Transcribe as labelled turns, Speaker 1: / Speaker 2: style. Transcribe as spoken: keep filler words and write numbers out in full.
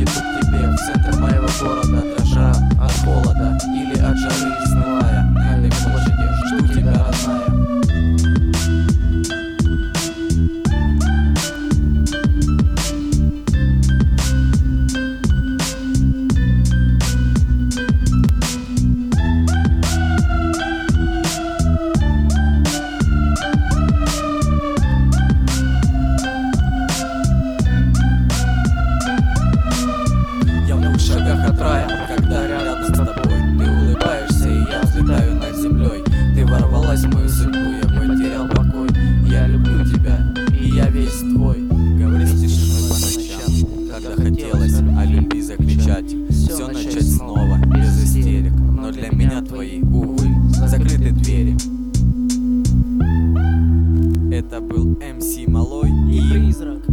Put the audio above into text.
Speaker 1: иду к тебе в центр моего города, дрожа от холода или от жары, изнывая на этой площади, жду тебя, родная. В шагах от рая, когда рядом с тобой, ты улыбаешься, и я взлетаю над землей. Ты ворвалась в мою судьбу, я потерял покой. Я люблю тебя, и я весь твой. Говори с тишиной по ночам, когда хотелось о любви закричать, все начать снова, без истерик. Но для меня твои, увы, закрыты двери. Это был эм си Малой и
Speaker 2: Призрак.